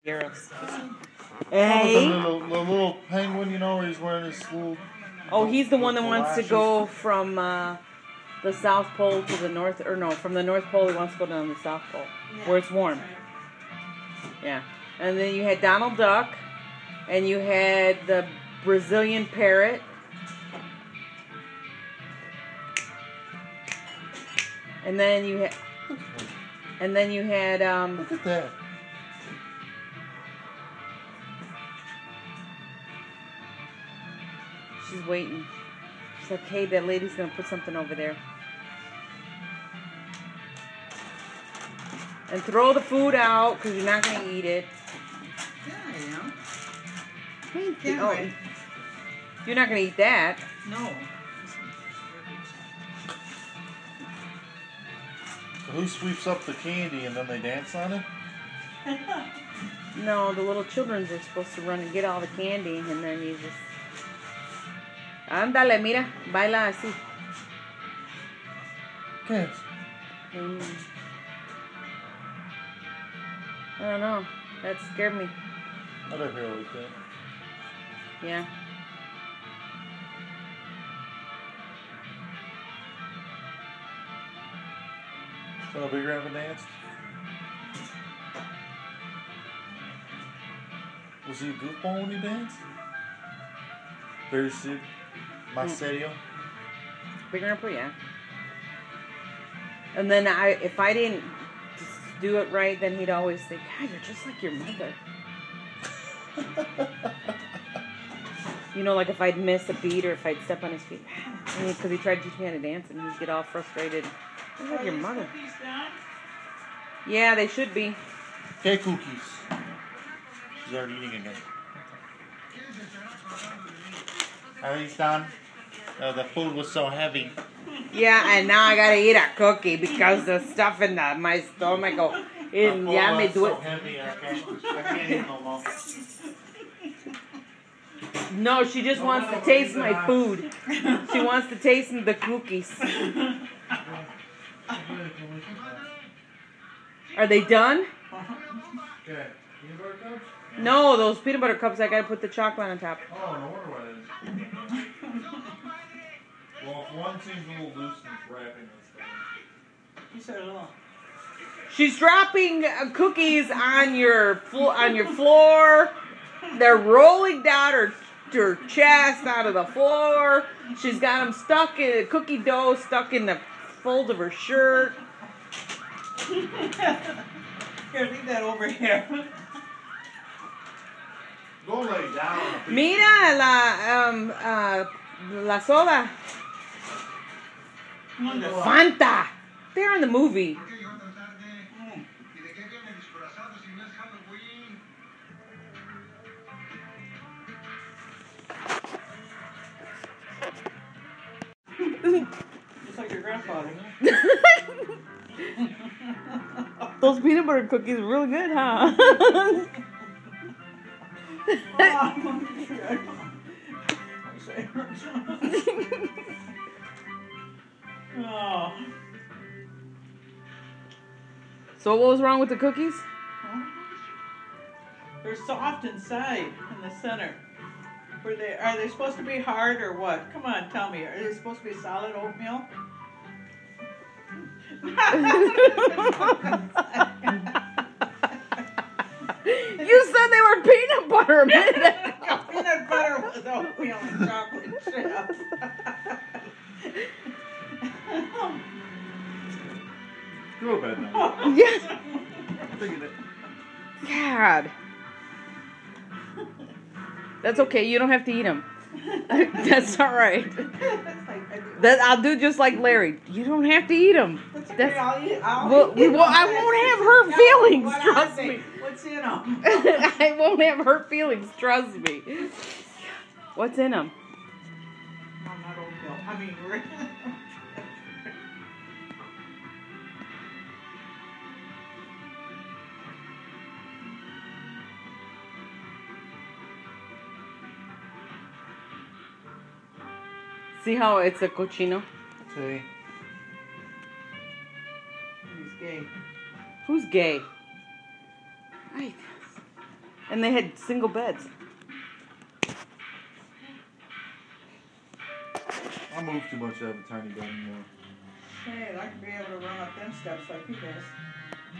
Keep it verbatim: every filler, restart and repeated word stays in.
Euros. Hey. The little, the little penguin, you know, he's wearing his little. Oh, he's the one that wants to lashes. go from uh, the South Pole to the North, or no, from the North Pole he wants to go down the South Pole, Yeah. where it's warm. Yeah. And then you had Donald Duck, and you had the Brazilian parrot. And then you had, and then you had, um, Look at that. she's waiting. She's like, hey, that lady's gonna put something over there. And throw the food out, because you're not gonna eat it. Yeah, I am. Thank Yeah, you. Oh, right. you're not gonna eat that. No. So who sweeps up the candy and then they dance on it? No, the little children are supposed to run and get all the candy, and then you just... Ándale, mira, baila así. ¿Qué es? Mm. I don't know. That scared me. I don't hear like that. Yeah. So Big Grandpa danced? Was he a goofball when he danced? Very sick. Más serio? Big Grandpa, yeah. And then I, if I didn't just do it right, then he'd always think, God, you're just like your mother. You know, like if I'd miss a beat or if I'd step on his feet. Because he tried to teach me how to dance, and he'd get all frustrated. You're like your mother. Yeah, they should be. Okay, cookies. She's already eating again. Are these done? Uh, the food was so heavy. Yeah, and now I gotta eat a cookie because the stuff in the, my stomach. Go, The and food yeah, me was do so it. heavy, I can't, I can't eat no more. No, she just wants to taste my food. She wants to taste the cookies. Are they done? Okay. Peanut butter cups? No, those peanut butter cups, I gotta put the chocolate on top. Oh, no wonder what it is. Well, if one seems a little loose and it's wrapping this thing. You said it all. She's dropping uh, cookies on your flo- on your floor. They're rolling down her her chest out of the floor. She's got them stuck in cookie dough stuck in the fold of her shirt. Here, leave that over here. Go lay down. Mira la um uh la soda. Fanta. They're in the movie. Just like your grandfather. Those peanut butter cookies are real good, huh? Oh. So what was wrong with the cookies? They're soft inside in the center. Were they, are they supposed to be hard or what? Come on, tell me. Are they supposed to be solid oatmeal? You said they were peanut butter a minute ago. Peanut butter with oatmeal and chocolate chip. Go to bed now. Yeah. Think of it. God. That's okay. You don't have to eat them. That's all right. That I'll do just like Larry. You don't have to eat them. That's okay, That's, I'll eat, I'll well, eat we them. won't, I won't have hurt No, feelings. what Trust are they? me. What's in them? I won't have hurt feelings. Trust me. What's in them? No, not oatmeal. I mean, really. See how it's a cochino? See. He's gay. Who's gay? Ay, And they had single beds. I move too much to have a tiny bed anymore. Hey, I could be able to run up them steps like he does.